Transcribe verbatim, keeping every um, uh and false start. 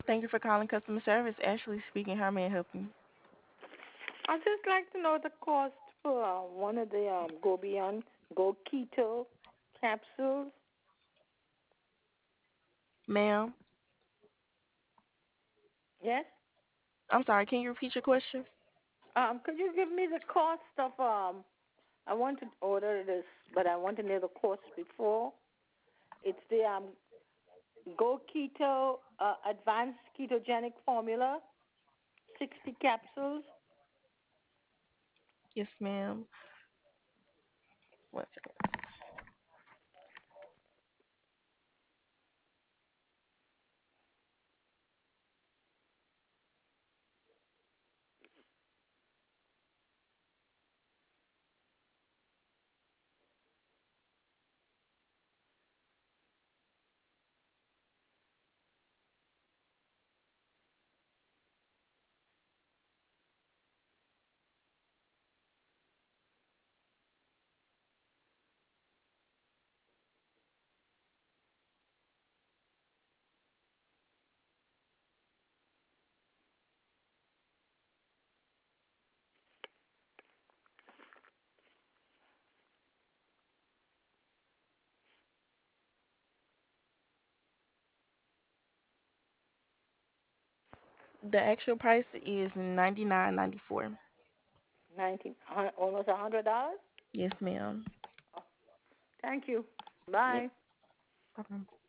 Thank you for calling customer service. Ashley speaking. How may I help you? I'd just like to know the cost for uh, one of the um, Go Beyond Go Keto capsules. Ma'am, Yes. I'm sorry. Can you repeat your question? Um, could you give me the cost of um? I want to order this, but I want to know the cost before. It's the um Go Keto uh, Advanced Ketogenic Formula, sixty capsules. Yes, ma'am. One second. The actual price is ninety nine ninety four. Nineteen, almost a hundred dollars. Yes, ma'am. Thank you. Yep. Bye. Bye-bye.